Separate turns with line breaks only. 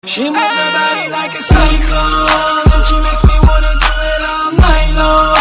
She moves her body like a cyclone, and she makes me wanna do it all night long.